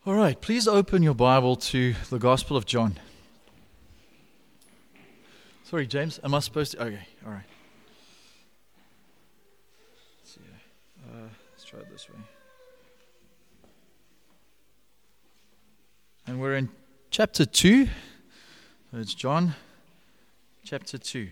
All right, please open your Bible to the Gospel of John. Sorry, James, am I supposed to? Okay, all right. Let's see. Let's try it this way. And we're in chapter 2. So it's John chapter 2.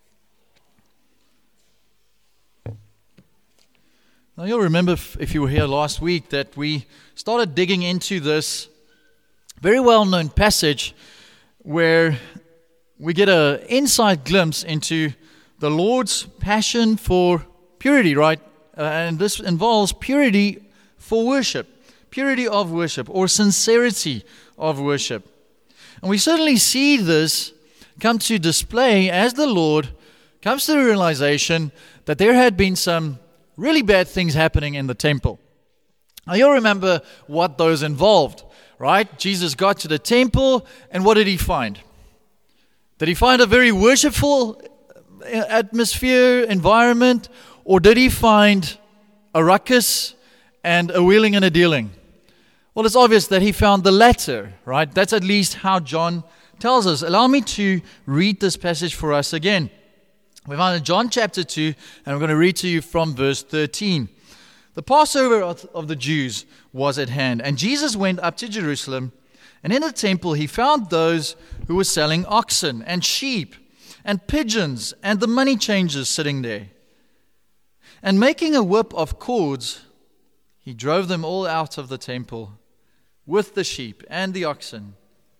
Now you'll remember, if you were here last week, that we started digging into this very well-known passage where we get an inside glimpse into the Lord's passion for purity, right? And this involves purity for worship, purity of worship, or sincerity of worship. And we certainly see this come to display as the Lord comes to the realization that there had been some really bad things happening in the temple. Now you'll remember what those involved, right? Jesus got to the temple, and what did he find? Did he find a very worshipful atmosphere, environment, or did he find a ruckus and a wheeling and a dealing? Well, it's obvious that he found the latter, right? That's at least how John tells us. Allow me to read this passage for us again. We found in John chapter 2, and I'm going to read to you from verse 13. The Passover of the Jews was at hand, and Jesus went up to Jerusalem, and in the temple he found those who were selling oxen and sheep and pigeons and the money changers sitting there. And making a whip of cords, he drove them all out of the temple with the sheep and the oxen.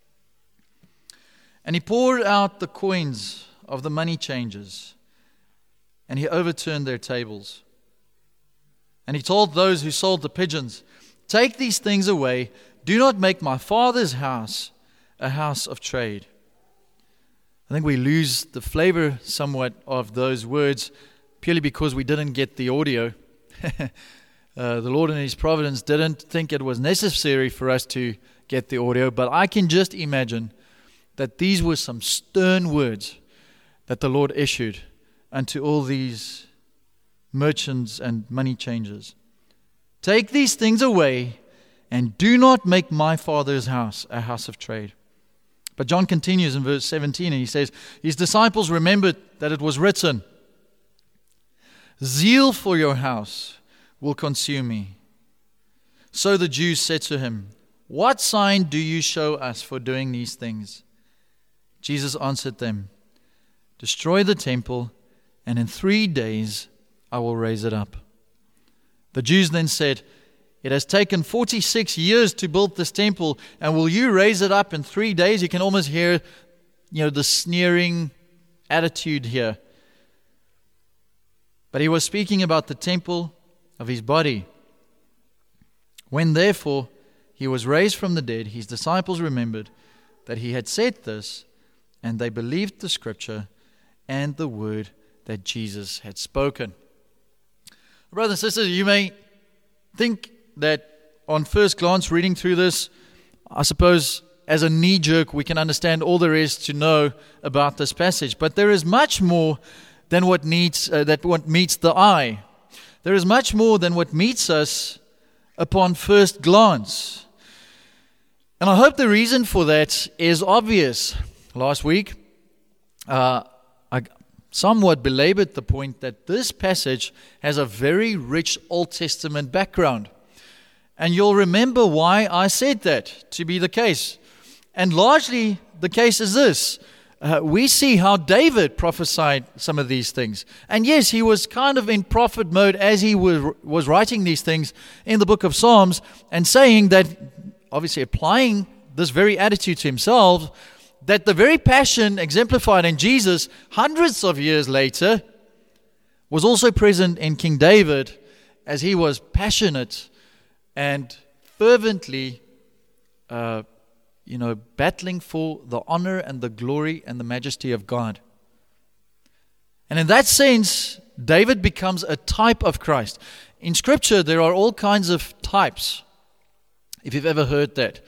And he poured out the coins of the money changers, and he overturned their tables. And he told those who sold the pigeons, "Take these things away. Do not make my Father's house a house of trade." I think we lose the flavor somewhat of those words purely because we didn't get the audio. The Lord in His providence didn't think it was necessary for us to get the audio, but I can just imagine that these were some stern words that the Lord issued unto all these merchants and money changers. Take these things away, and do not make my Father's house a house of trade. But John continues in verse 17, and he says, his disciples remembered that it was written, "Zeal for your house will consume me." So the Jews said to him, "What sign do you show us for doing these things?" Jesus answered them, "Destroy the temple, and in 3 days I will raise it up." The Jews then said, "It has taken 46 years to build this temple, and will you raise it up in 3 days?" You can almost hear, the sneering attitude here. But he was speaking about the temple of his body. When therefore he was raised from the dead, his disciples remembered that he had said this, and they believed the scripture and the word that Jesus had spoken. Brothers and sisters, you may think that on first glance, reading through this, I suppose as a knee-jerk, we can understand all there is to know about this passage. But there is much more than what meets the eye. There is much more than what meets us upon first glance. And I hope the reason for that is obvious. Last week, I somewhat belabored the point that this passage has a very rich Old Testament background. And you'll remember why I said that to be the case. And largely the case is this. We see how David prophesied some of these things. And yes, he was kind of in prophet mode as he was writing these things in the book of Psalms and saying that, obviously applying this very attitude to himself, that the very passion exemplified in Jesus hundreds of years later was also present in King David as he was passionate and fervently battling for the honor and the glory and the majesty of God. And in that sense, David becomes a type of Christ. In Scripture, there are all kinds of types, if you've ever heard that.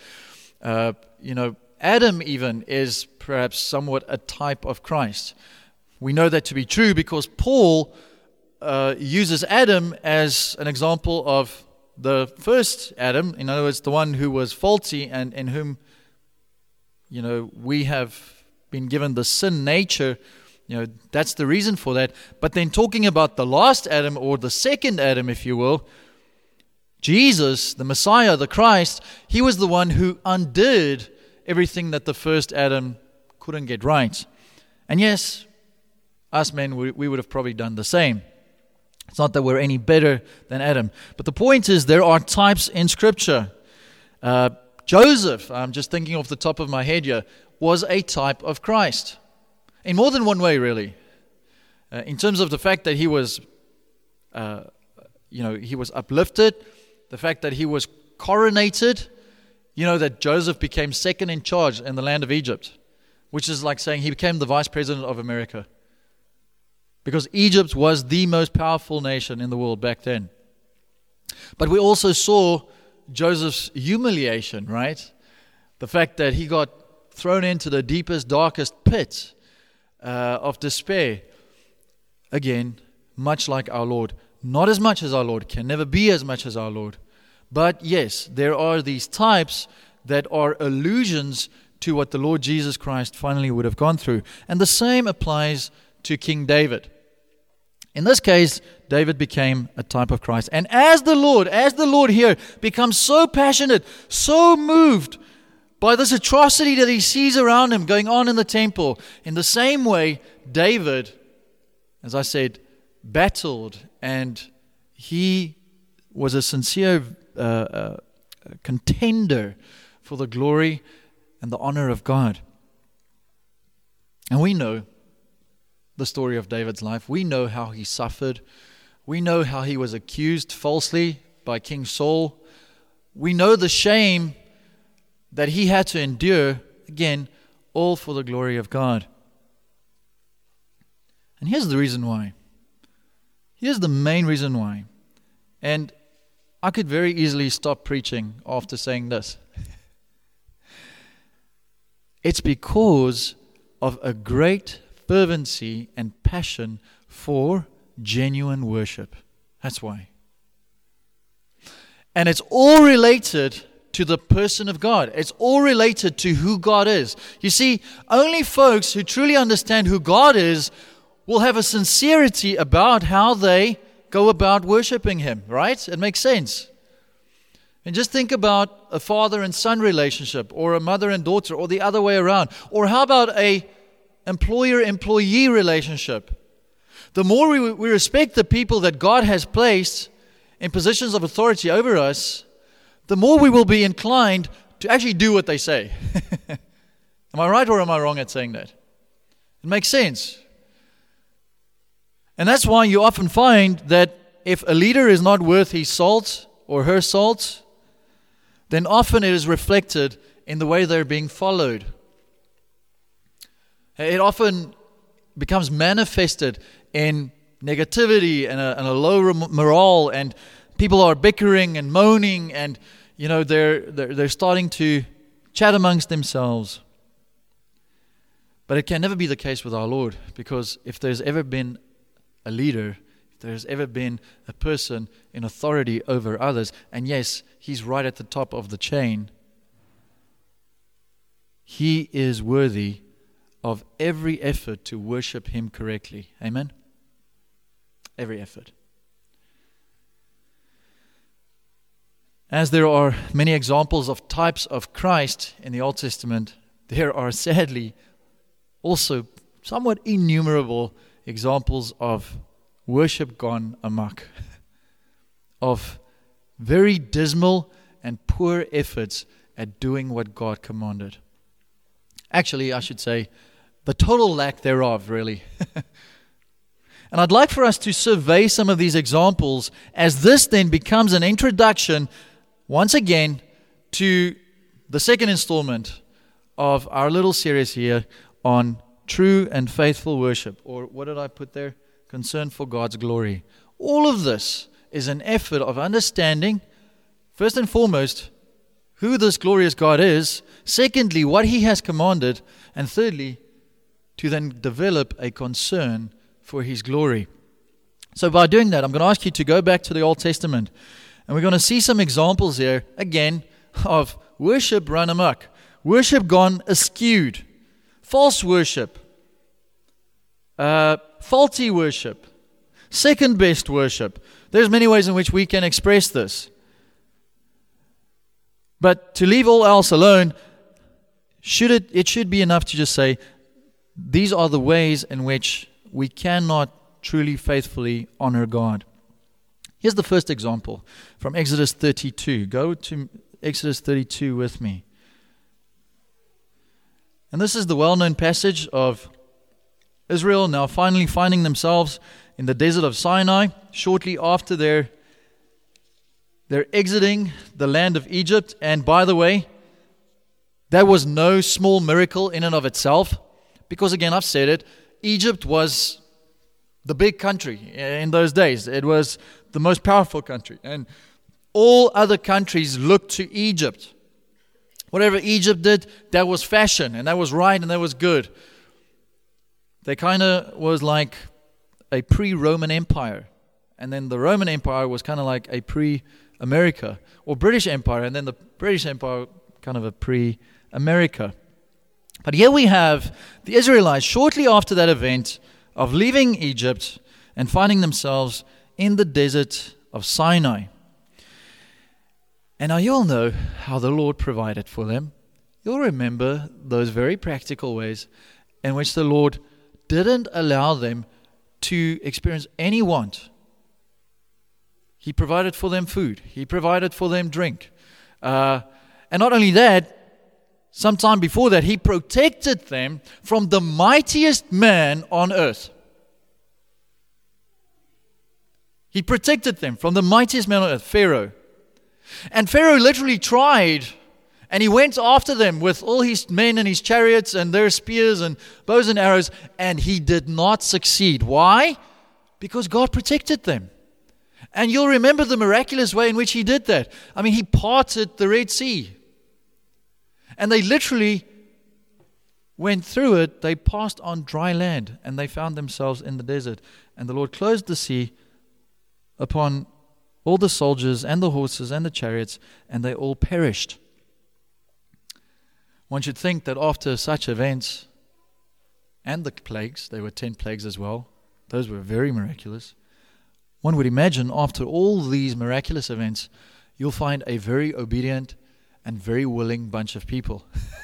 Adam even is perhaps somewhat a type of Christ. We know that to be true because Paul uses Adam as an example of the first Adam, in other words, the one who was faulty and in whom, we have been given the sin nature, that's the reason for that. But then talking about the last Adam, or the second Adam, if you will, Jesus, the Messiah, the Christ, he was the one who undid everything that the first Adam couldn't get right. And yes, us men, we would have probably done the same. It's not that we're any better than Adam. But the point is, there are types in Scripture. Joseph, I'm just thinking off the top of my head here, was a type of Christ. In more than one way, really. In terms of the fact that he was uplifted, the fact that he was coronated, that Joseph became second in charge in the land of Egypt, which is like saying he became the vice president of America. Because Egypt was the most powerful nation in the world back then. But we also saw Joseph's humiliation, right? The fact that he got thrown into the deepest, darkest pit of despair. Again, much like our Lord. Not as much as our Lord, can never be as much as our Lord. But yes, there are these types that are allusions to what the Lord Jesus Christ finally would have gone through. And the same applies to King David. In this case, David became a type of Christ. And as the Lord here becomes so passionate, so moved by this atrocity that he sees around him going on in the temple, in the same way, David, as I said, battled, and he was a sincere contender for the glory and the honor of God. And we know the story of David's life. We know how he suffered. We know how he was accused falsely by King Saul. We know the shame that he had to endure, again, all for the glory of God. And here's the reason why. Here's the main reason why. And I could very easily stop preaching after saying this. It's because of a great fervency and passion for genuine worship. That's why. And it's all related to the person of God. It's all related to who God is. You see, only folks who truly understand who God is will have a sincerity about how they go about worshiping Him, right? It makes sense. And just think about a father and son relationship, or a mother and daughter, or the other way around. Or how about a employer-employee relationship? The more we respect the people that God has placed in positions of authority over us, the more we will be inclined to actually do what they say. Am I right or am I wrong at saying that? It makes sense. And that's why you often find that if a leader is not worth his salt or her salt, then often it is reflected in the way they're being followed. It often becomes manifested in negativity and a low morale, and people are bickering and moaning, and they're starting to chat amongst themselves. But it can never be the case with our Lord, because if there's ever been a leader, if there's ever been a person in authority over others, and yes, He's right at the top of the chain, He is worthy of every effort to worship Him correctly. Amen? Every effort. As there are many examples of types of Christ in the Old Testament, there are sadly also somewhat innumerable examples of worship gone amok, of very dismal and poor efforts at doing what God commanded. Actually, I should say, the total lack thereof, really. And I'd like for us to survey some of these examples, as this then becomes an introduction, once again, to the second installment of our little series here on true and faithful worship. Or what did I put there? Concern for God's glory. All of this is an effort of understanding, first and foremost, who this glorious God is. Secondly, what He has commanded. And thirdly, to then develop a concern for His glory. So by doing that, I'm going to ask you to go back to the Old Testament. And we're going to see some examples here, again, of worship run amok. Worship gone askewed. False worship. Faulty worship. Second best worship. There's many ways in which we can express this. But to leave all else alone, it should be enough to just say, these are the ways in which we cannot truly faithfully honor God. Here's the first example from Exodus 32. Go to Exodus 32 with me. And this is the well-known passage of Israel now finally finding themselves in the desert of Sinai shortly after they're exiting the land of Egypt. And by the way, that was no small miracle in and of itself, because again, I've said it, Egypt was the big country in those days. It was the most powerful country, and all other countries looked to Egypt. Whatever Egypt did, that was fashion, and that was right, and that was good. They kind of was like a pre-Roman Empire, and then the Roman Empire was kind of like a pre-America, or British Empire, and then the British Empire kind of a pre-America. But here we have the Israelites shortly after that event of leaving Egypt and finding themselves in the desert of Sinai. And now you'll know how the Lord provided for them. You'll remember those very practical ways in which the Lord didn't allow them to experience any want. He provided for them food. He provided for them drink. And not only that, sometime before that, He protected them from the mightiest man on earth. He protected them from the mightiest man on earth, Pharaoh. And Pharaoh literally tried, and he went after them with all his men and his chariots and their spears and bows and arrows, and he did not succeed. Why? Because God protected them. And you'll remember the miraculous way in which He did that. I mean, He parted the Red Sea. And they literally went through it. They passed on dry land, and they found themselves in the desert. And the Lord closed the sea upon all the soldiers and the horses and the chariots, and they all perished. One should think that after such events, and the plagues, there were 10 plagues as well, those were very miraculous. One would imagine after all these miraculous events, you'll find a very obedient and very willing bunch of people.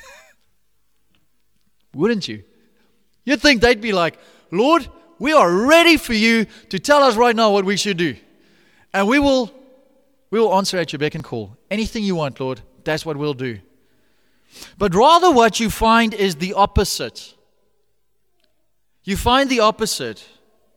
Wouldn't you? You'd think they'd be like, Lord, we are ready for you to tell us right now what we should do. And we will answer at your beck and call. Anything you want, Lord, that's what we'll do. But rather what you find is the opposite. You find the opposite.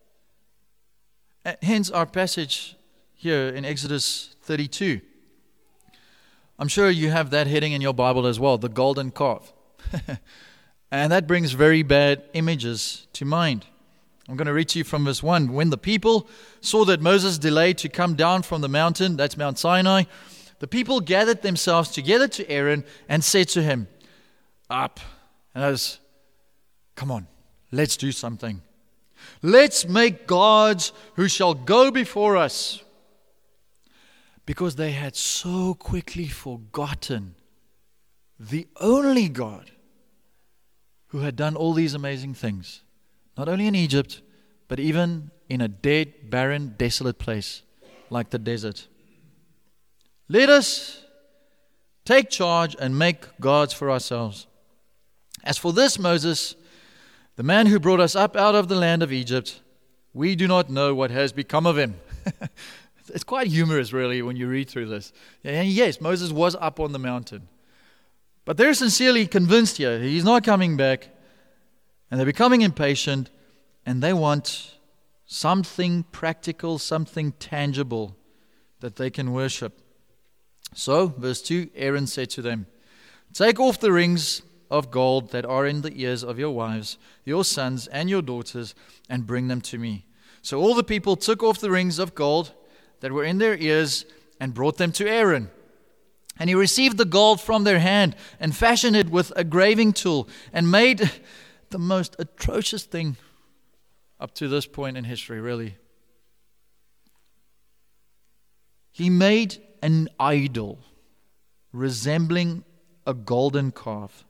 Hence our passage here in Exodus 32. I'm sure you have that heading in your Bible as well, the golden calf. And that brings very bad images to mind. I'm going to read to you from verse 1. When the people saw that Moses delayed to come down from the mountain, that's Mount Sinai, the people gathered themselves together to Aaron and said to him, Up. And come on, let's do something. Let's make gods who shall go before us. Because they had so quickly forgotten the only God who had done all these amazing things. Not only in Egypt, but even in a dead, barren, desolate place like the desert. Let us take charge and make gods for ourselves. As for this Moses, the man who brought us up out of the land of Egypt, we do not know what has become of him. It's quite humorous, really, when you read through this. And yes, Moses was up on the mountain. But they're sincerely convinced here he's not coming back. And they're becoming impatient, and they want something practical, something tangible that they can worship. So, verse 2, Aaron said to them, Take off the rings of gold that are in the ears of your wives, your sons, and your daughters, and bring them to me. So all the people took off the rings of gold that were in their ears and brought them to Aaron. And he received the gold from their hand and fashioned it with a graving tool and made the most atrocious thing up to this point in history, really. he made an idol resembling a golden calf.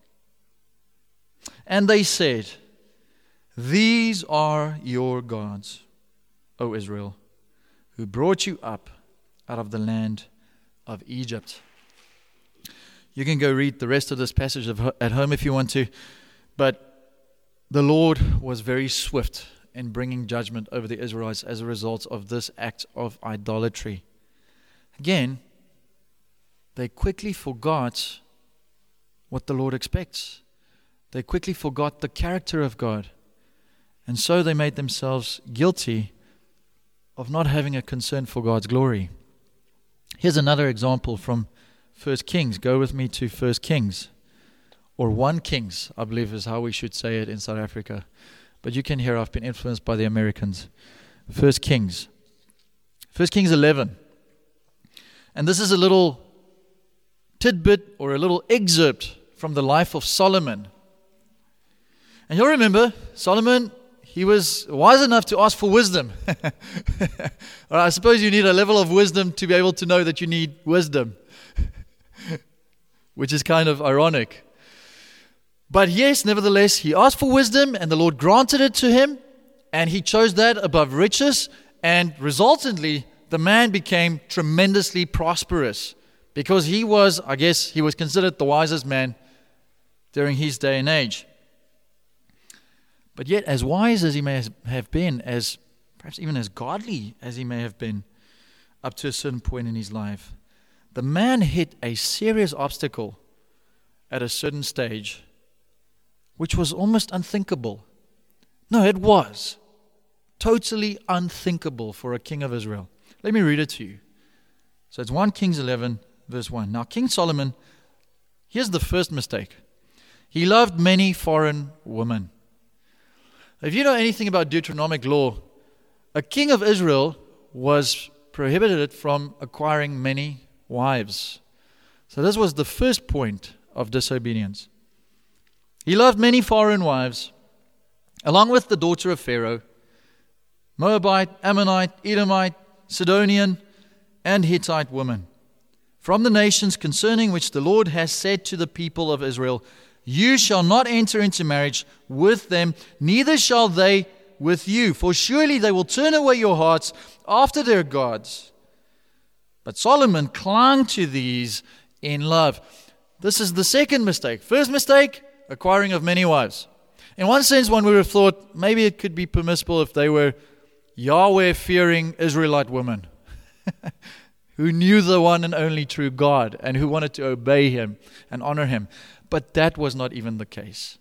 And they said, "These are your gods, O Israel, who brought you up out of the land of Egypt." You can go read the rest of this passage at home if you want to, but the Lord was very swift in bringing judgment over the Israelites as a result of this act of idolatry. Again, they quickly forgot what the Lord expects. They quickly forgot the character of God. And so they made themselves guilty of not having a concern for God's glory. Here's another example from 1 Kings. Go with me to 1 Kings. Or 1 Kings, I believe is how we should say it in South Africa. But you can hear I've been influenced by the Americans. 1 Kings. 1 Kings 11. And this is a little tidbit or a little excerpt from the life of Solomon. And you'll remember, Solomon, he was wise enough to ask for wisdom. Or I suppose you need a level of wisdom to be able to know that you need wisdom, which is kind of ironic. But yes, nevertheless, he asked for wisdom, and the Lord granted it to him, and he chose that above riches, and resultantly, the man became tremendously prosperous, because he was considered the wisest man during his day and age. But yet, as wise as he may have been, as perhaps even as godly as he may have been, up to a certain point in his life, the man hit a serious obstacle at a certain stage, which was almost unthinkable. No, it was totally unthinkable for a king of Israel. Let me read it to you. So it's 1 Kings 11, verse 1. Now King Solomon, here's the first mistake. He loved many foreign women. If you know anything about Deuteronomic law, a king of Israel was prohibited from acquiring many wives. So this was the first point of disobedience. He loved many foreign wives, along with the daughter of Pharaoh, Moabite, Ammonite, Edomite, Sidonian, and Hittite women, from the nations concerning which the Lord has said to the people of Israel, "You shall not enter into marriage with them, neither shall they with you, for surely they will turn away your hearts after their gods." But Solomon clung to these in love. This is the second mistake. First mistake, acquiring of many wives. In one sense, one would have thought maybe it could be permissible if they were Yahweh-fearing Israelite women who knew the one and only true God and who wanted to obey Him and honor Him. But that was not even the case.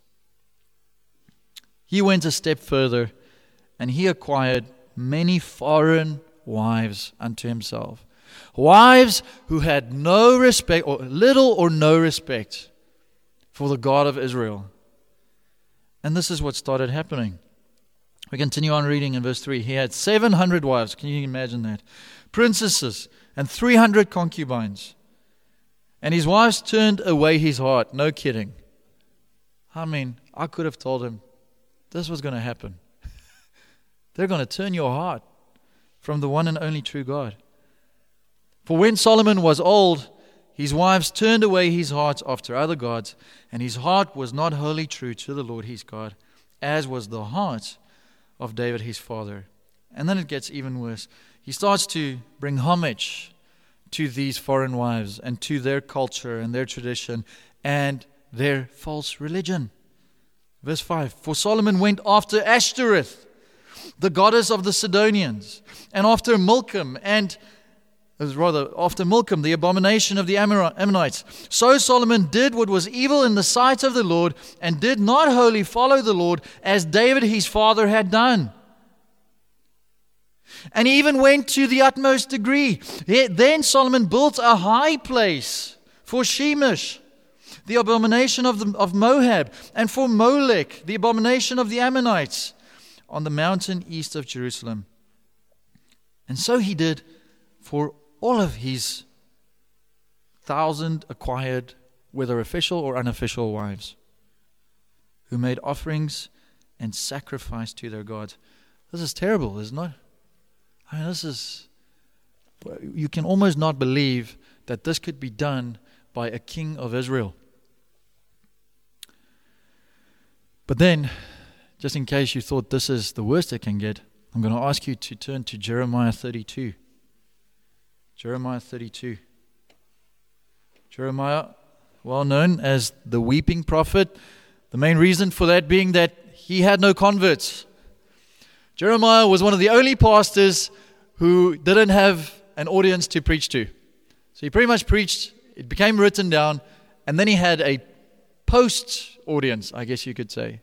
He went a step further and he acquired many foreign wives unto himself. Wives who had no respect, or little or no respect, for the God of Israel. And this is what started happening. We continue on reading in verse 3. He had 700 wives. Can you imagine that? Princesses and 300 concubines. And his wives turned away his heart. No kidding. I mean, I could have told him this was going to happen. They're going to turn your heart from the one and only true God. For when Solomon was old, his wives turned away his heart after other gods, and his heart was not wholly true to the Lord his God, as was the heart of David his father. And then it gets even worse. He starts to bring homage to these foreign wives and to their culture and their tradition and their false religion. Verse 5, for Solomon went after Ashtoreth, the goddess of the Sidonians, and after Milcom, the abomination of the Ammonites. So Solomon did what was evil in the sight of the Lord, and did not wholly follow the Lord, as David his father had done. And he even went to the utmost degree. Then Solomon built a high place for Shemesh, the abomination of Moab, and for Molech, the abomination of the Ammonites, on the mountain east of Jerusalem. And so he did for all of his 1,000 acquired, whether official or unofficial wives, who made offerings and sacrificed to their gods. This is terrible, isn't it? I mean, this is You can almost not believe that this could be done by a king of Israel. But then, just in case you thought this is the worst it can get, I'm going to ask you to turn to Jeremiah 32. Jeremiah 32. Jeremiah, well known as the weeping prophet. The main reason for that being that he had no converts. Jeremiah was one of the only pastors who didn't have an audience to preach to. So he pretty much preached, it became written down, and then he had a post-audience, I guess you could say.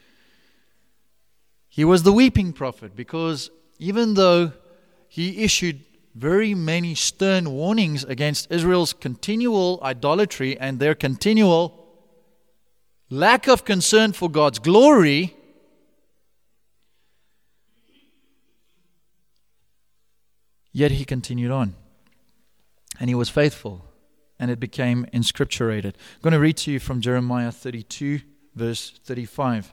He was the weeping prophet because even though he issued very many stern warnings against Israel's continual idolatry and their continual lack of concern for God's glory, yet he continued on. And he was faithful. And it became inscripturated. I'm going to read to you from Jeremiah 32, verse 35.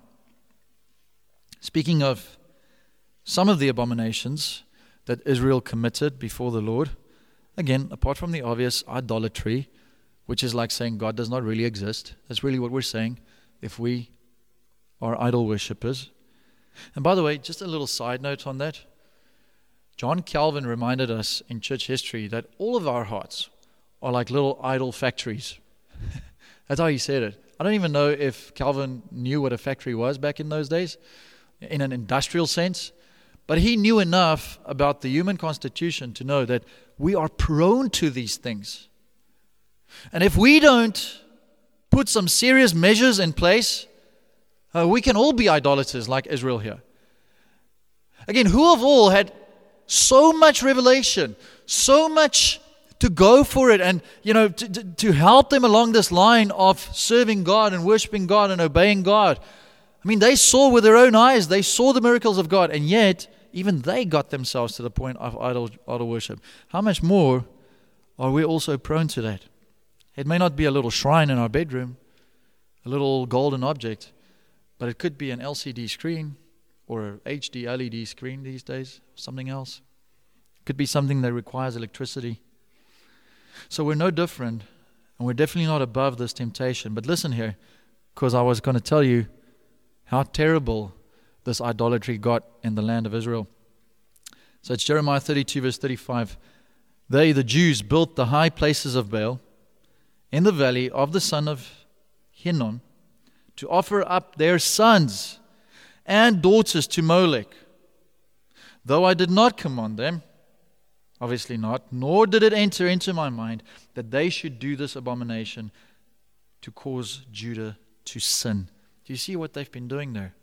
Speaking of some of the abominations that Israel committed before the Lord, again, apart from the obvious idolatry, which is like saying God does not really exist. That's really what we're saying if we are idol worshippers. And by the way, just a little side note on that. John Calvin reminded us in church history that all of our hearts are like little idol factories. That's how he said it. I don't even know if Calvin knew what a factory was back in those days, in an industrial sense. But he knew enough about the human constitution to know that we are prone to these things. And if we don't put some serious measures in place, we can all be idolaters like Israel here. Again, who of all had so much revelation, so much to go for it, and to help them along this line of serving God and worshiping God and obeying God? I mean, they saw with their own eyes, they saw the miracles of God, and yet even they got themselves to the point of idol worship. How much more are we also prone to that? It may not be a little shrine in our bedroom, a little golden object, but it could be an LCD screen or an HD LED screen these days, something else. It could be something that requires electricity. So we're no different, and we're definitely not above this temptation. But listen here, because I was going to tell you how terrible this idolatry got in the land of Israel. So it's Jeremiah 32 verse 35. They, the Jews, built the high places of Baal in the valley of the son of Hinnom to offer up their sons and daughters to Molech. Though I did not command them, obviously not, nor did it enter into my mind that they should do this abomination to cause Judah to sin. Do you see what they've been doing there?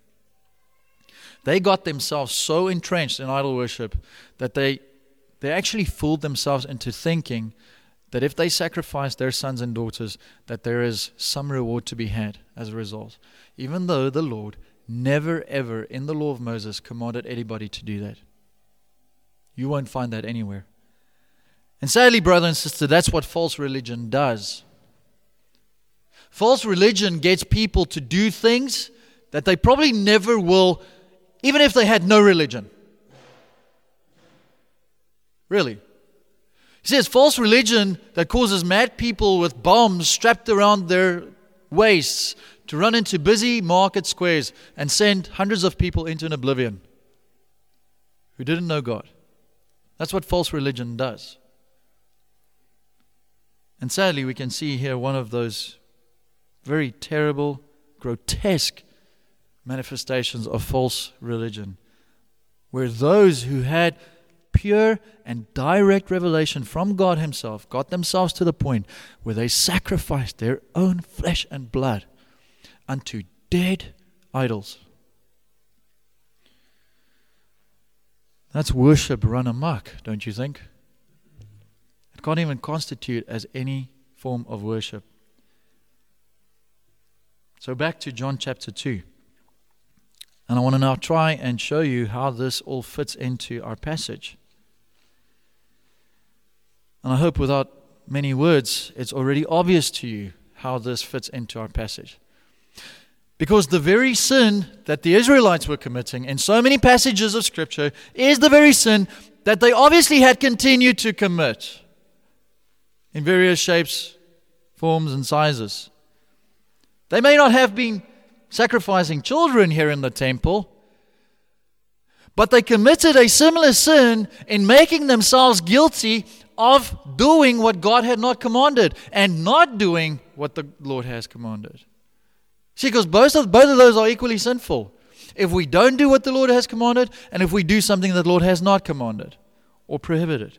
They got themselves so entrenched in idol worship that they actually fooled themselves into thinking that if they sacrifice their sons and daughters, that there is some reward to be had as a result. Even though the Lord never ever in the law of Moses commanded anybody to do that. You won't find that anywhere. And sadly, brother and sister, that's what false religion does. False religion gets people to do things that they probably never will, even if they had no religion. Really. He says false religion that causes mad people with bombs strapped around their waists to run into busy market squares and send hundreds of people into an oblivion who didn't know God. That's what false religion does. And sadly, we can see here one of those very terrible, grotesque manifestations of false religion, where those who had pure and direct revelation from God Himself got themselves to the point where they sacrificed their own flesh and blood unto dead idols. That's worship run amok, don't you think? It can't even constitute as any form of worship. So back to John chapter 2. And I want to now try and show you how this all fits into our passage. And I hope without many words, it's already obvious to you how this fits into our passage. Because the very sin that the Israelites were committing in so many passages of Scripture is the very sin that they obviously had continued to commit in various shapes, forms, and sizes. They may not have been sacrificing children here in the temple, but they committed a similar sin in making themselves guilty of doing what God had not commanded and not doing what the Lord has commanded. See, because both of those are equally sinful. If we don't do what the Lord has commanded, and if we do something that the Lord has not commanded or prohibited.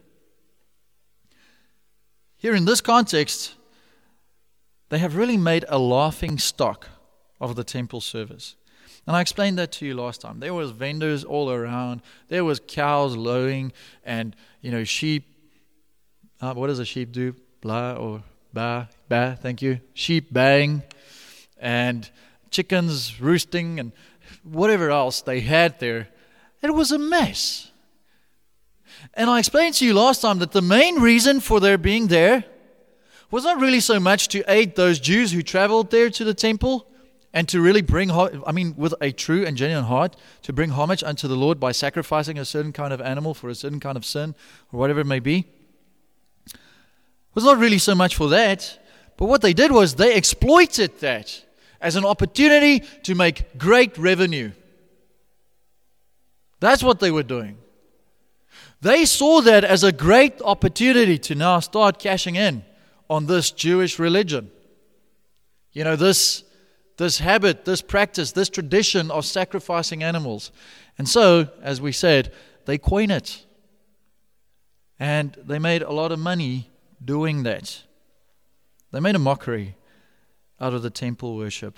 Here in this context, they have really made a laughing stock of the temple service. And I explained that to you last time. There was vendors all around. There was cows lowing and, sheep. What does a sheep do? Blah or ba, thank you. Sheep baying and chickens roosting and whatever else they had there. It was a mess. And I explained to you last time that the main reason for their being there was not really so much to aid those Jews who traveled there to the temple and to really with a true and genuine heart, to bring homage unto the Lord by sacrificing a certain kind of animal for a certain kind of sin or whatever it may be. It was not really so much for that, but what they did was they exploited that as an opportunity to make great revenue. That's what they were doing. They saw that as a great opportunity to now start cashing in on this Jewish religion. This habit, this practice, this tradition of sacrificing animals. And so, as we said, they coin it. And they made a lot of money doing that. They made a mockery out of the temple worship.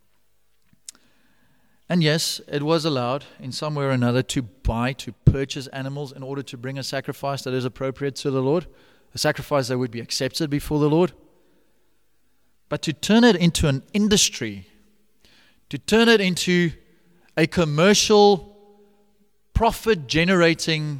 And yes, it was allowed in some way or another to purchase animals in order to bring a sacrifice that is appropriate to the Lord, a sacrifice that would be accepted before the Lord. But to turn it into an industry, to turn it into a commercial, profit-generating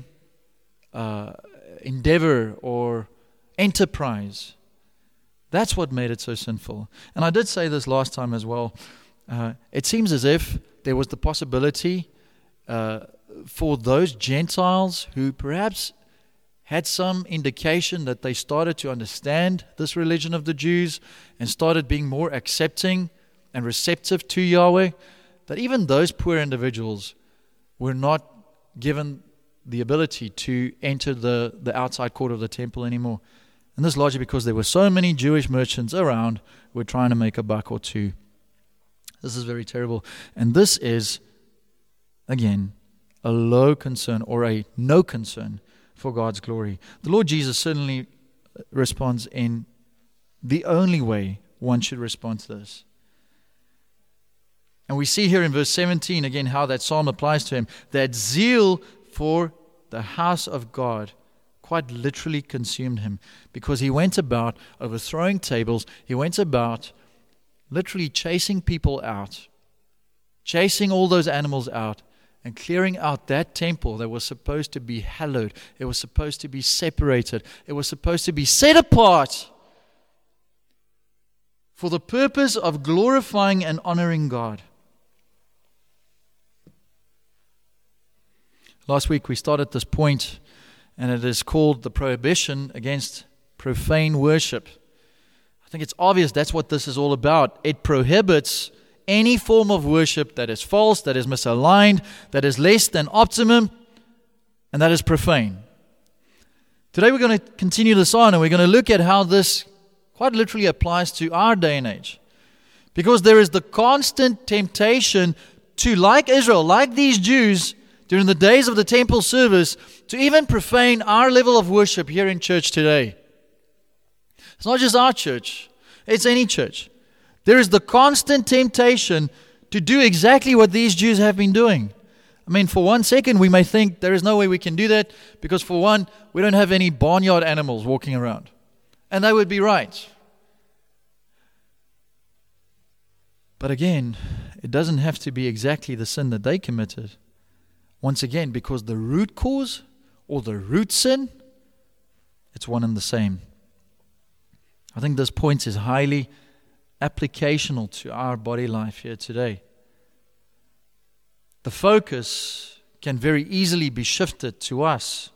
endeavor or enterprise, that's what made it so sinful. And I did say this last time as well. It seems as if there was the possibility for those Gentiles who perhaps had some indication that they started to understand this religion of the Jews and started being more accepting and receptive to Yahweh, that even those poor individuals were not given the ability to enter the outside court of the temple anymore. And this largely because there were so many Jewish merchants around who were trying to make a buck or two. This is very terrible. And this is, again, a low concern or a no concern for God's glory. The Lord Jesus certainly responds in the only way one should respond to this. And we see here in verse 17 again how that psalm applies to him. That zeal for the house of God quite literally consumed him, because he went about overthrowing tables. He went about literally chasing people out, chasing all those animals out, and clearing out that temple that was supposed to be hallowed. It was supposed to be separated. It was supposed to be set apart for the purpose of glorifying and honoring God. Last week we started this point, and it is called the prohibition against profane worship. I think it's obvious that's what this is all about. It prohibits any form of worship that is false, that is misaligned, that is less than optimum, and that is profane. Today we're going to continue this on, and we're going to look at how this quite literally applies to our day and age. Because there is the constant temptation to, like Israel, like these Jews during the days of the temple service, to even profane our level of worship here in church today. It's not just our church, it's any church. There is the constant temptation to do exactly what these Jews have been doing. I mean, for 1 second we may think there is no way we can do that, because for one, we don't have any barnyard animals walking around. And they would be right. But again, it doesn't have to be exactly the sin that they committed. Once again, because the root cause or the root sin, it's one and the same. I think this point is highly applicational to our body life here today. The focus can very easily be shifted to us.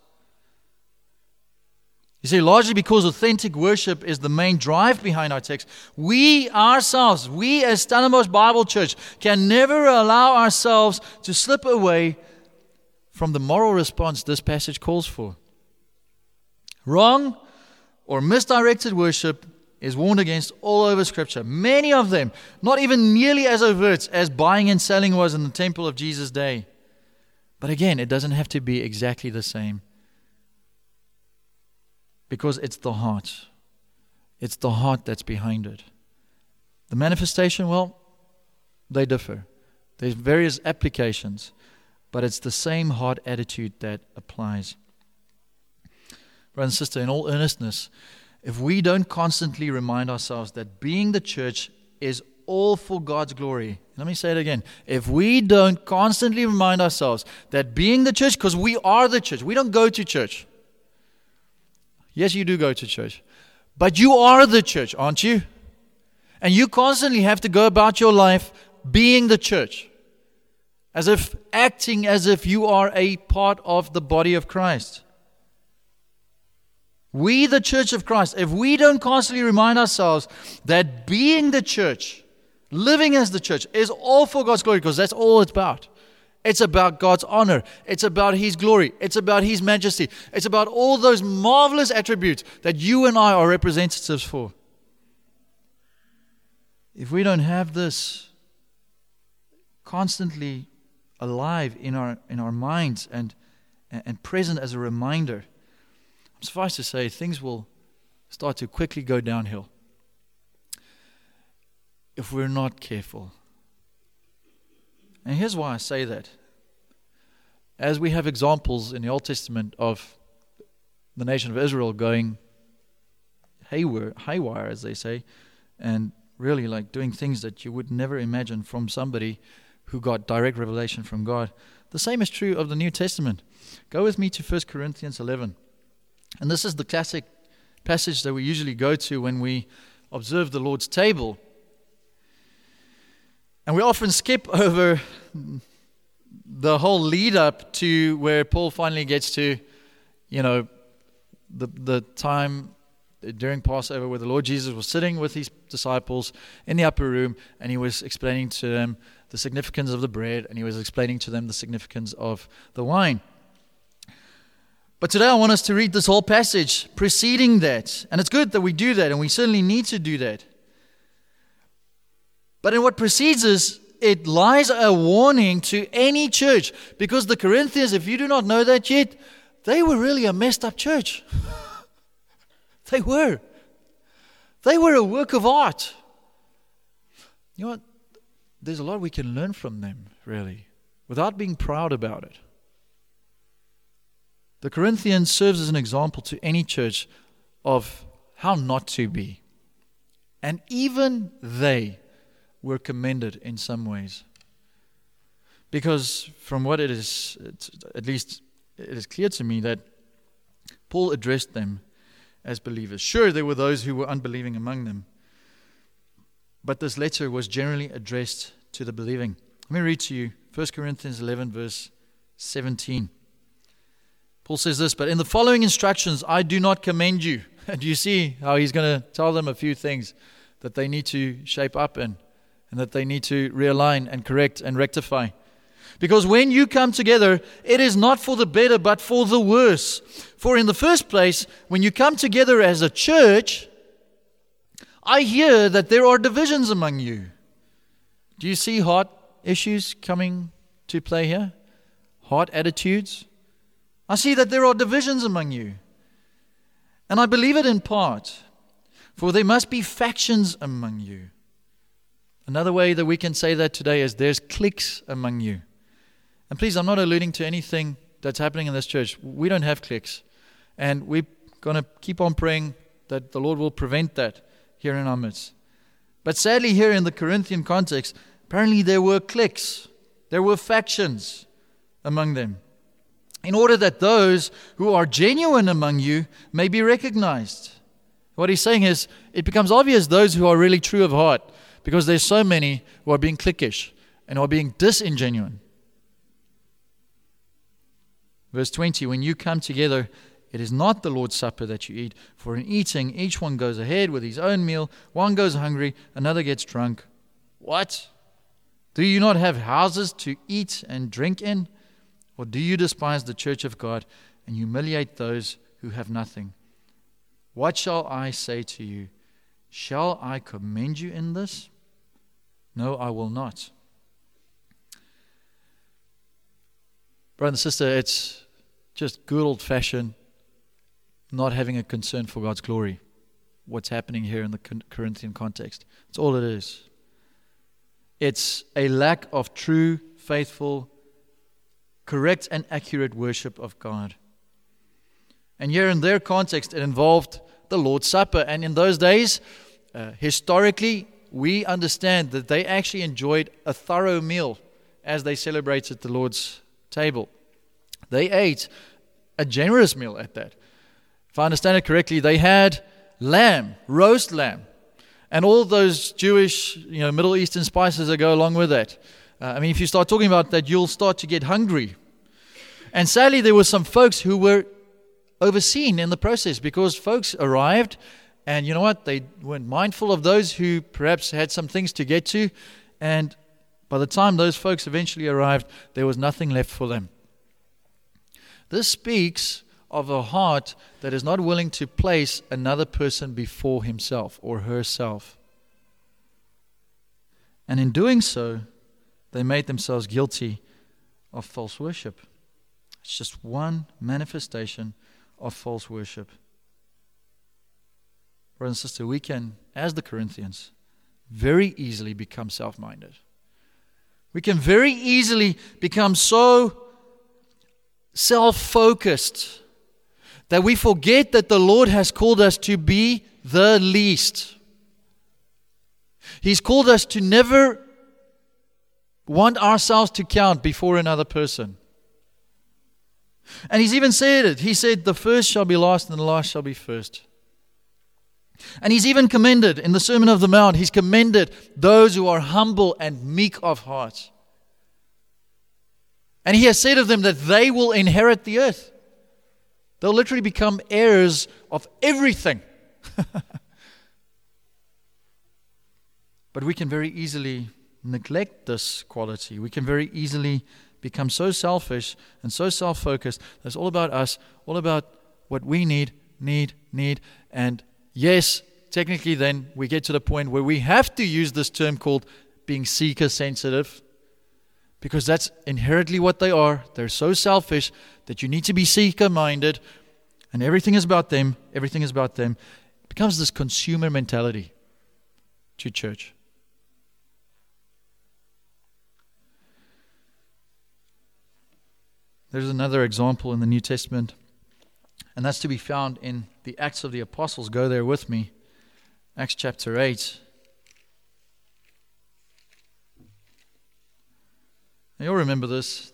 You see, largely because authentic worship is the main drive behind our text, we ourselves, we as Stellenbosch Bible Church, can never allow ourselves to slip away from the moral response this passage calls for. Wrong or misdirected worship is warned against all over Scripture. Many of them, not even nearly as overt as buying and selling was in the temple of Jesus' day. But again, it doesn't have to be exactly the same. Because it's the heart. It's the heart that's behind it. The manifestation, well, they differ. There's various applications, but it's the same heart attitude that applies. Brother and sister, in all earnestness, if we don't constantly remind ourselves that being the church is all for God's glory. Let me say it again. If we don't constantly remind ourselves that being the church, because we are the church, we don't go to church. Yes, you do go to church. But you are the church, aren't you? And you constantly have to go about your life being the church. Acting as if you are a part of the body of Christ. We, the church of Christ, if we don't constantly remind ourselves that being the church, living as the church, is all for God's glory, because that's all it's about. It's about God's honor. It's about His glory. It's about His majesty. It's about all those marvelous attributes that you and I are representatives for. If we don't have this constantly alive in our minds and present as a reminder, suffice to say, things will start to quickly go downhill if we're not careful. And here's why I say that. As we have examples in the Old Testament of the nation of Israel going haywire, as they say, and really like doing things that you would never imagine from somebody who got direct revelation from God. The same is true of the New Testament. Go with me to 1 Corinthians 11. And this is the classic passage that we usually go to when we observe the Lord's table. And we often skip over the whole lead up to where Paul finally gets to, the time during Passover where the Lord Jesus was sitting with His disciples in the upper room, and He was explaining to them the significance of the bread, and He was explaining to them the significance of the wine. But today I want us to read this whole passage preceding that. And it's good that we do that, and we certainly need to do that. But in what precedes us, it lies a warning to any church. Because the Corinthians, if you do not know that yet, they were really a messed up church. They were. They were a work of art. You know what? There's a lot we can learn from them, really, without being proud about it. The Corinthians serves as an example to any church of how not to be. And even they were commended in some ways. Because from what it is, at least it is clear to me that Paul addressed them as believers. Sure, there were those who were unbelieving among them. But this letter was generally addressed to the believing. Let me read to you 1 Corinthians 11 verse 17. Paul says this, "But in the following instructions I do not commend you." And you see how he's going to tell them a few things that they need to shape up in, and that they need to realign and correct and rectify. Because when you come together, it is not for the better, but for the worse. For in the first place, when you come together as a church, I hear that there are divisions among you. Do you see heart issues coming to play here? Heart attitudes? I see that there are divisions among you. And I believe it in part. For there must be factions among you. Another way that we can say that today is there's cliques among you. And please, I'm not alluding to anything that's happening in this church. We don't have cliques. And we're going to keep on praying that the Lord will prevent that here in our midst. But sadly, here in the Corinthian context, apparently there were cliques. There were factions among them. In order that those who are genuine among you may be recognized. What he's saying is, it becomes obvious those who are really true of heart, because there's so many who are being cliquish and are being disingenuine. Verse 20, when you come together, it is not the Lord's Supper that you eat, for in eating each one goes ahead with his own meal. One goes hungry, another gets drunk. What? Do you not have houses to eat and drink in? Or do you despise the church of God and humiliate those who have nothing? What shall I say to you? Shall I commend you in this? No, I will not. Brother and sister, it's just good old-fashioned not having a concern for God's glory. What's happening here in the Corinthian context. That's all it is. It's a lack of true, faithful, correct and accurate worship of God. And here in their context, it involved the Lord's Supper. And in those days, historically, we understand that they actually enjoyed a thorough meal as they celebrated the Lord's table. They ate a generous meal at that. If I understand it correctly, they had lamb, roast lamb, and all those Jewish, Middle Eastern spices that go along with that. If you start talking about that, you'll start to get hungry. And sadly, there were some folks who were overseen in the process because folks arrived, and you know what? They weren't mindful of those who perhaps had some things to get to, and by the time those folks eventually arrived, there was nothing left for them. This speaks of a heart that is not willing to place another person before himself or herself. And in doing so, they made themselves guilty of false worship. It's just one manifestation of false worship. Brother and sister, we can, as the Corinthians, very easily become self-minded. We can very easily become so self-focused that we forget that the Lord has called us to be the least. He's called us to never want ourselves to count before another person. And He's even said it. He said, the first shall be last and the last shall be first. And He's even commended in the Sermon of the Mount, He's commended those who are humble and meek of heart. And He has said of them that they will inherit the earth. They'll literally become heirs of everything. But we can very easily neglect this quality. We can very easily become so selfish and so self-focused that it's all about us, all about what we need. And yes, technically then we get to the point where we have to use this term called being seeker-sensitive, because that's inherently what they are. They're so selfish that you need to be seeker-minded, and everything is about them. Everything is about them. It becomes this consumer mentality to church. There's another example in the New Testament, and that's to be found in the Acts of the Apostles. Go there with me. Acts chapter 8. Now you'll remember this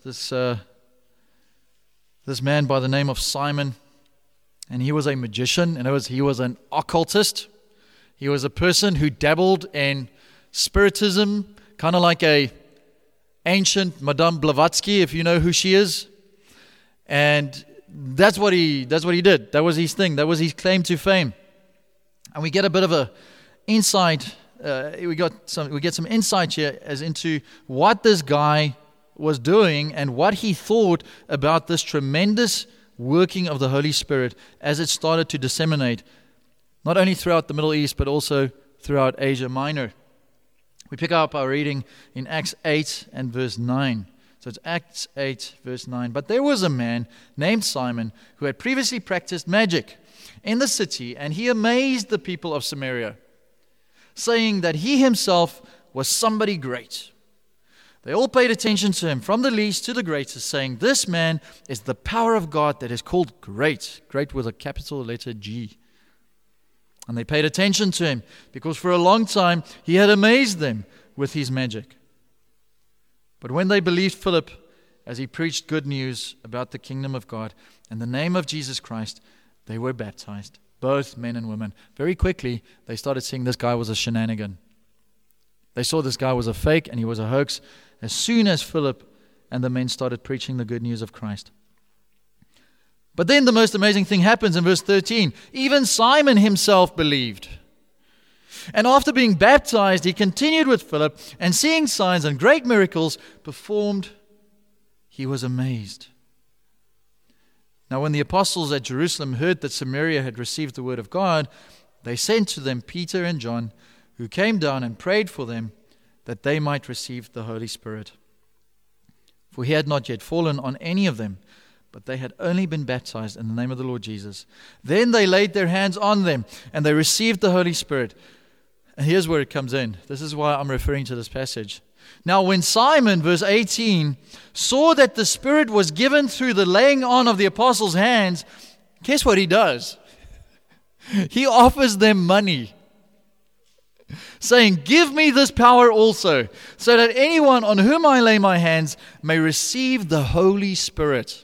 man by the name of Simon, and he was a magician. In other words, he was an occultist. He was a person who dabbled in spiritism, kind of like a ancient Madame Blavatsky, if you know who she is. And that's what he did. That was his thing. That was his claim to fame. And we get a bit of a insight. We get some insight here as into what this guy was doing and what he thought about this tremendous working of the Holy Spirit as it started to disseminate, not only throughout the Middle East, but also throughout Asia Minor. We pick up our reading in Acts 8 and verse 9. So it's Acts 8, verse 9. But there was a man named Simon who had previously practiced magic in the city, and he amazed the people of Samaria, saying that he himself was somebody great. They all paid attention to him, from the least to the greatest, saying, this man is the power of God that is called great. Great with a capital letter G. And they paid attention to him, because for a long time he had amazed them with his magic. But when they believed Philip, as he preached good news about the kingdom of God and the name of Jesus Christ, they were baptized, both men and women. Very quickly, they started seeing this guy was a shenanigan. They saw this guy was a fake and he was a hoax as soon as Philip and the men started preaching the good news of Christ. But then the most amazing thing happens in verse 13. Even Simon himself believed. And after being baptized, he continued with Philip, and seeing signs and great miracles performed, he was amazed. Now when the apostles at Jerusalem heard that Samaria had received the word of God, they sent to them Peter and John, who came down and prayed for them that they might receive the Holy Spirit. For he had not yet fallen on any of them, but they had only been baptized in the name of the Lord Jesus. Then they laid their hands on them, and they received the Holy Spirit. And here's where it comes in. This is why I'm referring to this passage. Now when Simon, verse 18, saw that the Spirit was given through the laying on of the apostles' hands, guess what he does? He offers them money, saying, "Give me this power also, so that anyone on whom I lay my hands may receive the Holy Spirit."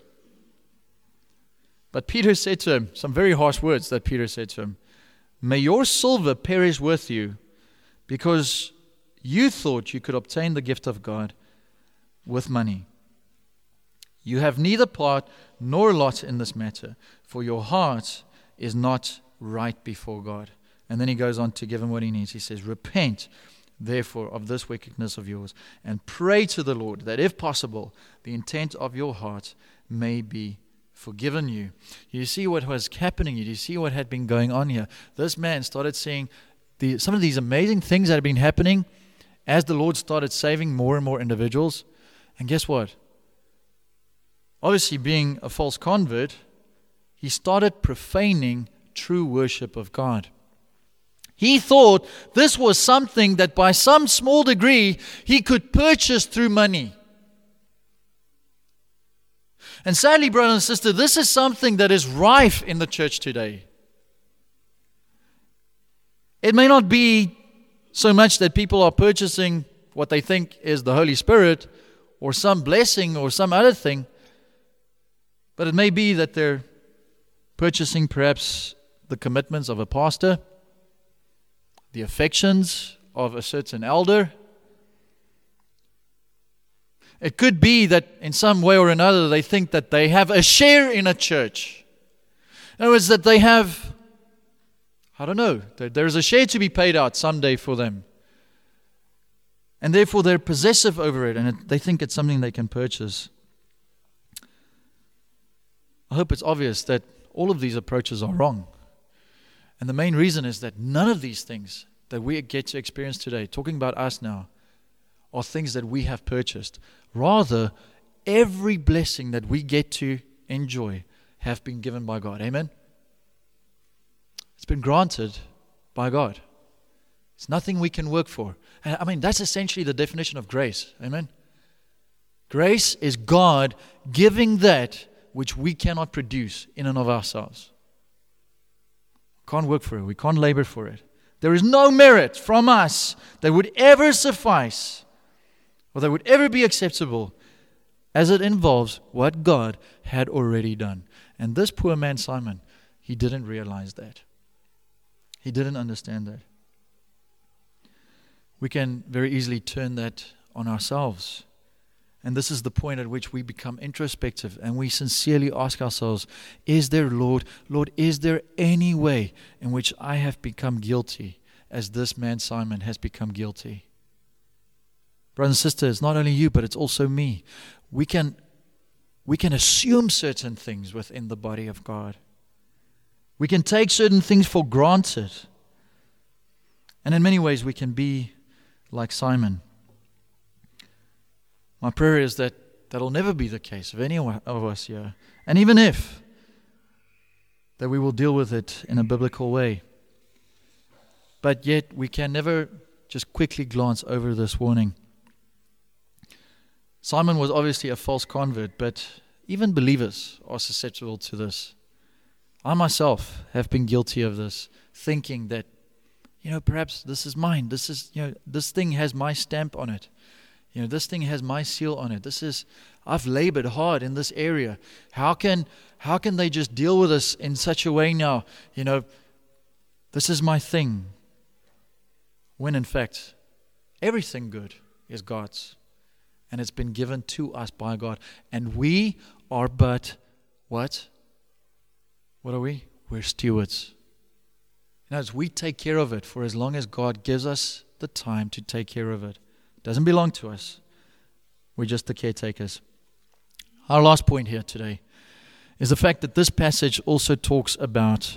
But Peter said to him, some very harsh words that Peter said to him, "May your silver perish with you, because you thought you could obtain the gift of God with money. You have neither part nor lot in this matter, for your heart is not right before God." And then he goes on to give him what he needs. He says, "Repent, therefore, of this wickedness of yours, and pray to the Lord that, if possible, the intent of your heart may be forgiven you." You see what was happening here? You see what had been going on here? This man started seeing some of these amazing things that had been happening as the Lord started saving more and more individuals. And guess what? Obviously, being a false convert, he started profaning true worship of God. He thought this was something that by some small degree he could purchase through money. And sadly, brother and sister, this is something that is rife in the church today. It may not be so much that people are purchasing what they think is the Holy Spirit or some blessing or some other thing, but it may be that they're purchasing perhaps the commitments of a pastor, the affections of a certain elder. It could be that in some way or another they think that they have a share in a church. In other words, that they have, I don't know, there's a share to be paid out someday for them. And therefore they're possessive over it, and they think it's something they can purchase. I hope it's obvious that all of these approaches are wrong. And the main reason is that none of these things that we get to experience today, talking about us now, are things that we have purchased. Rather, every blessing that we get to enjoy have been given by God. Amen? It's been granted by God. It's nothing we can work for. I mean, that's essentially the definition of grace. Amen? Grace is God giving that which we cannot produce in and of ourselves. We can't work for it. We can't labor for it. There is no merit from us that would ever suffice or that would ever be acceptable as it involves what God had already done. And this poor man, Simon, he didn't realize that. He didn't understand that. We can very easily turn that on ourselves. And this is the point at which we become introspective and we sincerely ask ourselves, is there, Lord, is there any way in which I have become guilty as this man Simon has become guilty? Brothers and sisters, it's not only you, but it's also me. We can assume certain things within the body of God. We can take certain things for granted. And in many ways we can be like Simon. My prayer is that that'll never be the case of any of us here. And even if, that we will deal with it in a biblical way. But yet we can never just quickly glance over this warning. Simon was obviously a false convert, but even believers are susceptible to this. I myself have been guilty of this, thinking that, perhaps this is mine. This thing has my stamp on it. This thing has my seal on it. I've labored hard in this area. How can they just deal with us in such a way now? This is my thing. When in fact, Everything good is God's. And it's been given to us by God. And we are but what? What are we? We're stewards. In other words, we take care of it for as long as God gives us the time to take care of it. It doesn't belong to us. We're just the caretakers. Our last point here today is the fact that this passage also talks about,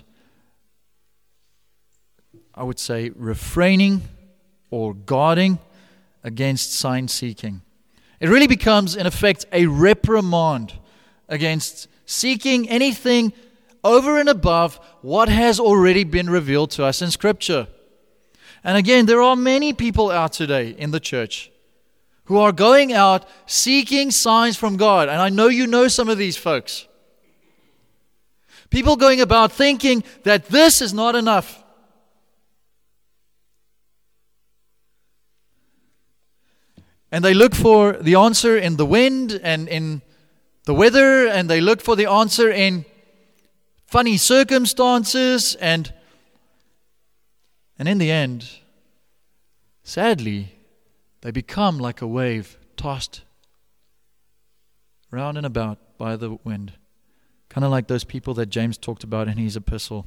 I would say, refraining or guarding against sign seeking. It really becomes, in effect, a reprimand against seeking anything over and above what has already been revealed to us in Scripture. And again, there are many people out today in the church who are going out seeking signs from God. And I know you know some of these folks. People going about thinking that this is not enough. And they look for the answer in the wind and in the weather, and they look for the answer in funny circumstances, and in the end, sadly, they become like a wave tossed round and about by the wind. Kind of like those people that James talked about in his epistle.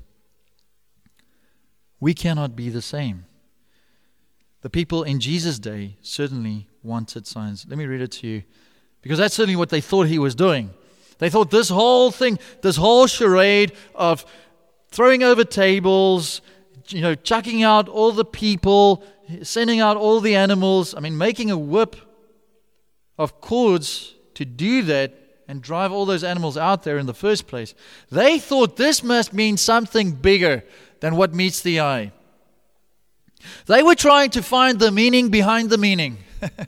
We cannot be the same. The people in Jesus' day certainly wanted signs. Let me read it to you, because that's certainly what they thought he was doing. They thought this whole thing, this whole charade of throwing over tables, chucking out all the people, sending out all the animals, making a whip of cords to do that and drive all those animals out there in the first place. They thought this must mean something bigger than what meets the eye. They were trying to find the meaning behind the meaning.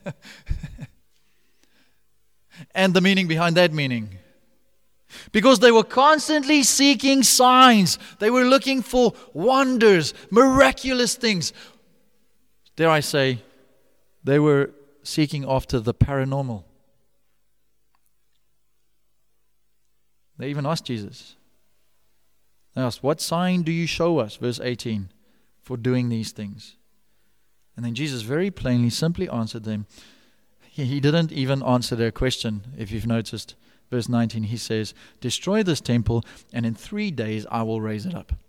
And the meaning behind that meaning. Because they were constantly seeking signs. They were looking for wonders, miraculous things. Dare I say, they were seeking after the paranormal. They even asked Jesus. They asked, "What sign do you show us?" Verse 18. "For doing these things." And then Jesus very plainly, simply answered them. He didn't even answer their question, if you've noticed. Verse 19, he says, "Destroy this temple, and in 3 days I will raise it up."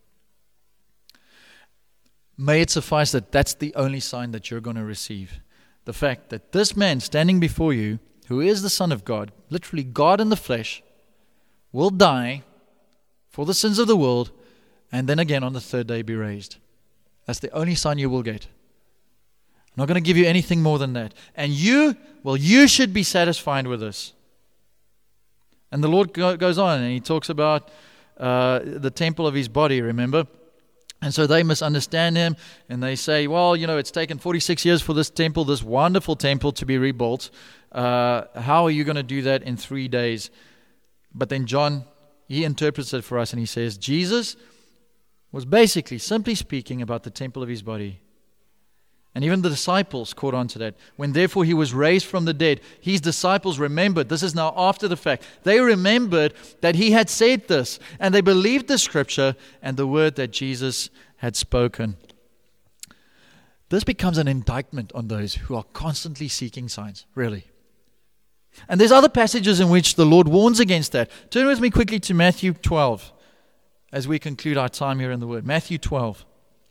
May it suffice that that's the only sign that you're going to receive. The fact that this man standing before you, who is the Son of God, literally God in the flesh, will die for the sins of the world, and then again on the third day be raised. That's the only sign you will get. I'm not going to give you anything more than that. And you should be satisfied with this. And the Lord goes on and he talks about the temple of his body, remember? And so they misunderstand him and they say, well, it's taken 46 years for this temple, this wonderful temple, to be rebuilt. How are you going to do that in 3 days? But then John, he interprets it for us and he says, Jesus was basically, simply speaking, about the temple of his body. And even the disciples caught on to that. When therefore he was raised from the dead, his disciples remembered. This is now after the fact. They remembered that he had said this. And they believed the scripture and the word that Jesus had spoken. This becomes an indictment on those who are constantly seeking signs, really. And there's other passages in which the Lord warns against that. Turn with me quickly to Matthew 12 as we conclude our time here in the Word. Matthew 12.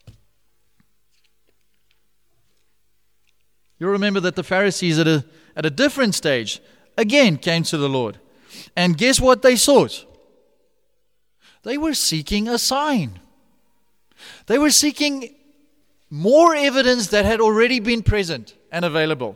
You'll remember that the Pharisees at a different stage again came to the Lord. And guess what they sought? They were seeking a sign. They were seeking more evidence that had already been present and available.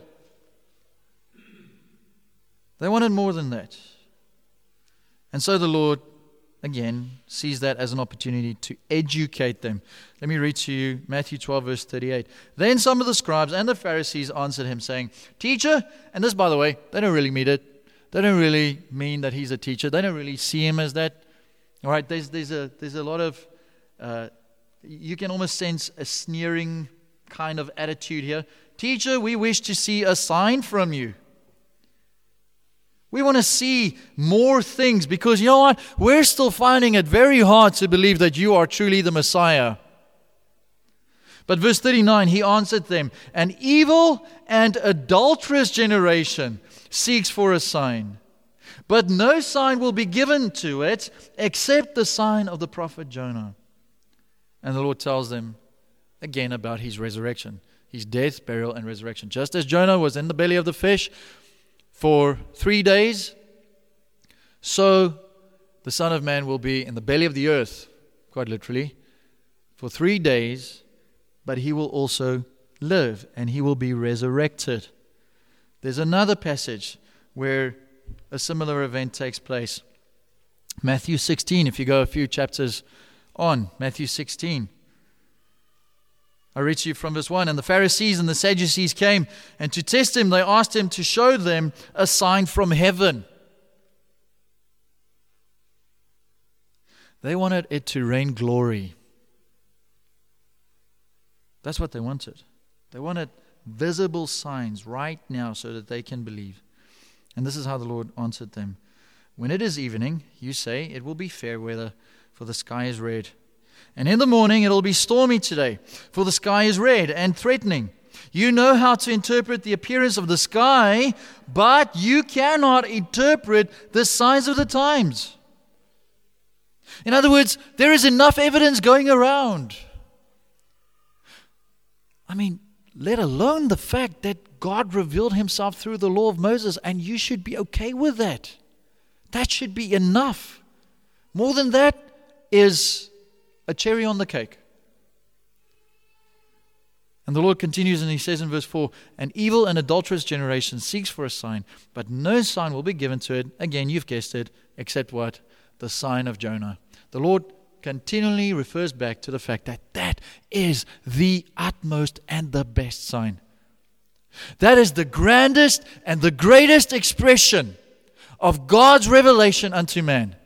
They wanted more than that. And so the Lord, again, sees that as an opportunity to educate them. Let me read to you Matthew 12, verse 38. Then some of the scribes and the Pharisees answered him, saying, "Teacher," and this, by the way, they don't really mean it. They don't really mean that he's a teacher. They don't really see him as that. All right, there's a lot of, you can almost sense a sneering kind of attitude here. "Teacher, we wish to see a sign from you." We want to see more things because, you know what? We're still finding it very hard to believe that you are truly the Messiah. But verse 39, he answered them, "An evil and adulterous generation seeks for a sign, but no sign will be given to it except the sign of the prophet Jonah." And the Lord tells them again about his resurrection, his death, burial, and resurrection. Just as Jonah was in the belly of the fish for 3 days, so the Son of Man will be in the belly of the earth, quite literally, for 3 days, but he will also live and he will be resurrected. There's another passage where a similar event takes place. Matthew 16, if you go a few chapters on, Matthew 16. I read to you from verse 1. "And the Pharisees and the Sadducees came, and to test him, they asked him to show them a sign from heaven." They wanted it to rain glory. That's what they wanted. They wanted visible signs right now so that they can believe. And this is how the Lord answered them. "When it is evening, you say, 'It will be fair weather, for the sky is red.' And in the morning it will be stormy today, for the sky is red and threatening. You know how to interpret the appearance of the sky, but you cannot interpret the signs of the times." In other words, there is enough evidence going around. I mean, let alone the fact that God revealed himself through the law of Moses, and you should be okay with that. That should be enough. More than that is a cherry on the cake. And the Lord continues and he says in verse 4, "An evil and adulterous generation seeks for a sign, but no sign will be given to it." Again, you've guessed it, except what? The sign of Jonah. The Lord continually refers back to the fact that that is the utmost and the best sign. That is the grandest and the greatest expression of God's revelation unto man.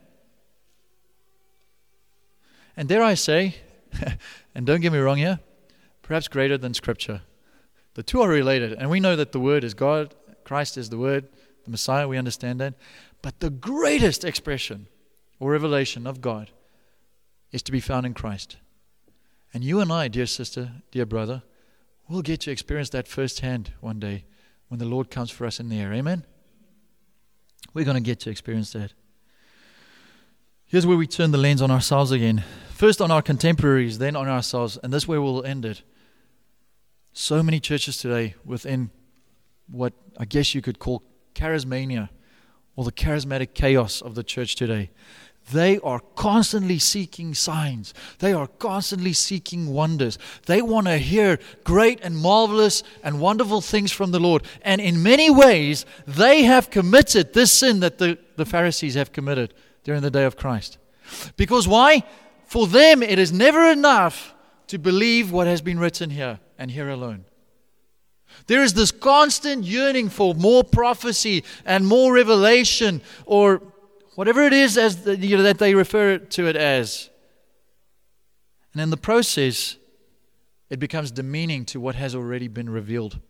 And dare I say, and don't get me wrong here, perhaps greater than Scripture. The two are related, and we know that the Word is God, Christ is the Word, the Messiah, we understand that. But the greatest expression or revelation of God is to be found in Christ. And you and I, dear sister, dear brother, will get to experience that firsthand one day when the Lord comes for us in the air. Amen? We're going to get to experience that. Here's where we turn the lens on ourselves again. First on our contemporaries, then on ourselves. And this is where we'll end it. So many churches today within what I guess you could call charismania, or the charismatic chaos of the church today. They are constantly seeking signs. They are constantly seeking wonders. They want to hear great and marvelous and wonderful things from the Lord. And in many ways, they have committed this sin that the Pharisees have committed during the day of Christ. Because why? For them, it is never enough to believe what has been written here and here alone. There is this constant yearning for more prophecy and more revelation, or whatever it is that they refer to it as. And in the process, it becomes demeaning to what has already been revealed.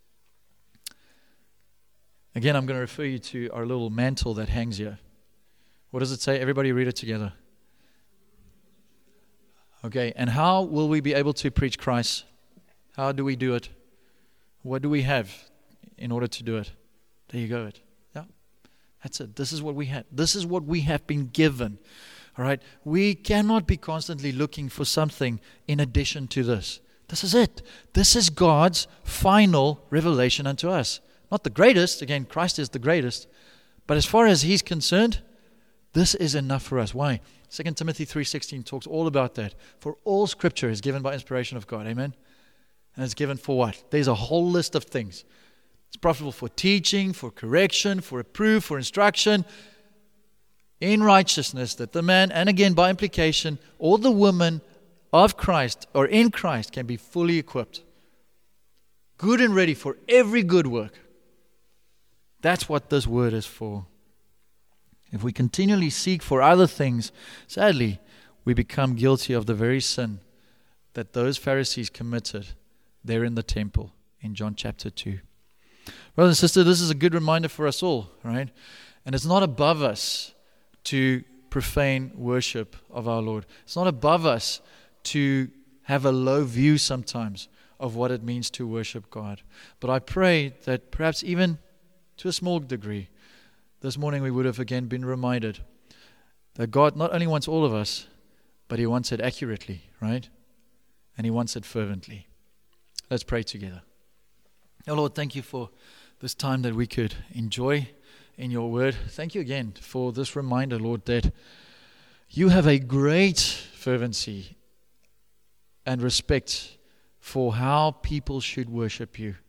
Again, I'm going to refer you to our little mantle that hangs here. What does it say? Everybody read it together. Okay, and how will we be able to preach Christ? How do we do it? What do we have in order to do it? There you go. Yeah, that's it. This is what we have. This is what we have been given. All right? We cannot be constantly looking for something in addition to this. This is it. This is God's final revelation unto us. Not the greatest. Again, Christ is the greatest. But as far as He's concerned, this is enough for us. Why? 2 Timothy 3:16 talks all about that. For all Scripture is given by inspiration of God. Amen? And it's given for what? There's a whole list of things. It's profitable for teaching, for correction, for reproof, for instruction in righteousness, that the man, and again by implication, all the woman of Christ or in Christ can be fully equipped, good and ready for every good work. That's what this word is for. If we continually seek for other things, sadly, we become guilty of the very sin that those Pharisees committed there in the temple in John chapter 2. Brothers and sisters, this is a good reminder for us all, right? And it's not above us to profane worship of our Lord. It's not above us to have a low view sometimes of what it means to worship God. But I pray that perhaps even to a small degree, this morning we would have again been reminded that God not only wants all of us, but He wants it accurately, right? And He wants it fervently. Let's pray together. Oh Lord, thank you for this time that we could enjoy in your word. Thank you again for this reminder, Lord, that you have a great fervency and respect for how people should worship you.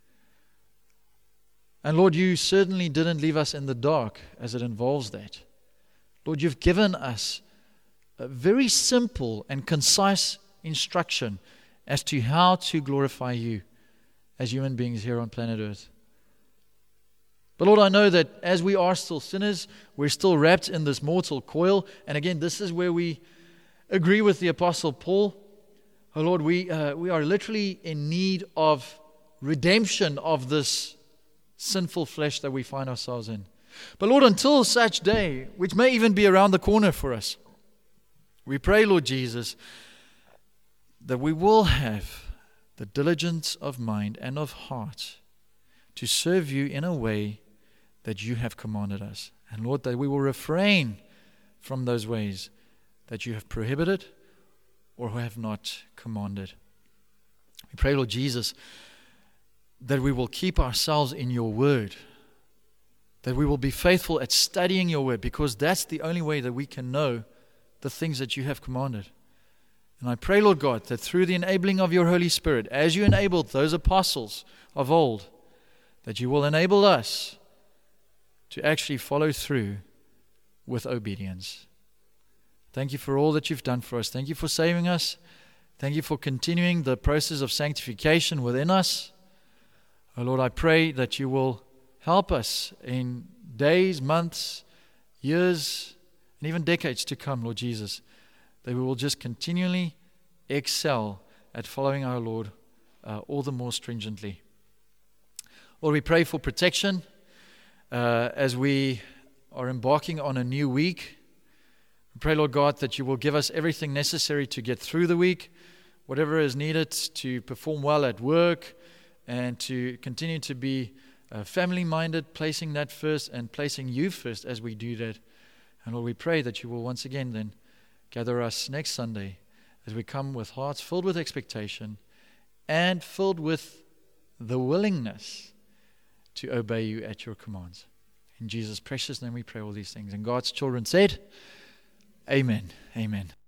And Lord, you certainly didn't leave us in the dark as it involves that. Lord, you've given us a very simple and concise instruction as to how to glorify you as human beings here on planet Earth. But Lord, I know that as we are still sinners, we're still wrapped in this mortal coil. And again, this is where we agree with the Apostle Paul. Oh Lord, we are literally in need of redemption of this sinful flesh that we find ourselves in. But Lord, until such day, which may even be around the corner for us, we pray, Lord Jesus, that we will have the diligence of mind and of heart to serve you in a way that you have commanded us. And Lord, that we will refrain from those ways that you have prohibited or have not commanded. We pray, Lord Jesus, that we will keep ourselves in your word, that we will be faithful at studying your word, because that's the only way that we can know the things that you have commanded. And I pray, Lord God, that through the enabling of your Holy Spirit, as you enabled those apostles of old, that you will enable us to actually follow through with obedience. Thank you for all that you've done for us. Thank you for saving us. Thank you for continuing the process of sanctification within us. Oh Lord, I pray that you will help us in days, months, years, and even decades to come, Lord Jesus, that we will just continually excel at following our Lord all the more stringently. Lord, we pray for protection as we are embarking on a new week. We pray, Lord God, that you will give us everything necessary to get through the week, whatever is needed to perform well at work and to continue to be family-minded, placing that first and placing you first as we do that. And Lord, we pray that you will once again then gather us next Sunday as we come with hearts filled with expectation and filled with the willingness to obey you at your commands. In Jesus' precious name we pray all these things. And God's children said, Amen. Amen.